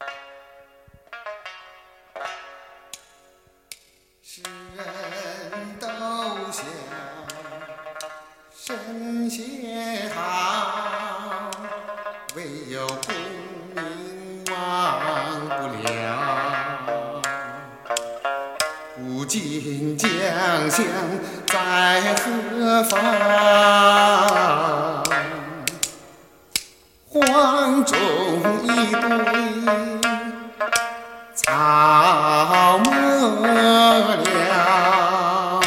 世人都想神仙好，唯有功名忘不了。古今将相在何方？荒冢一堆草没了。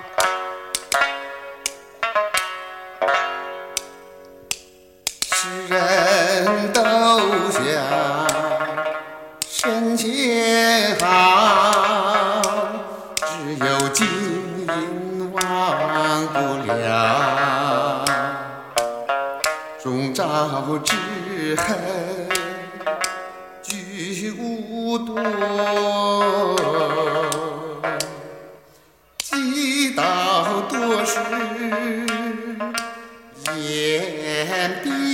世人都想神仙好，只有金银忘不了。终朝之恨俱无多，积道多时眼闭。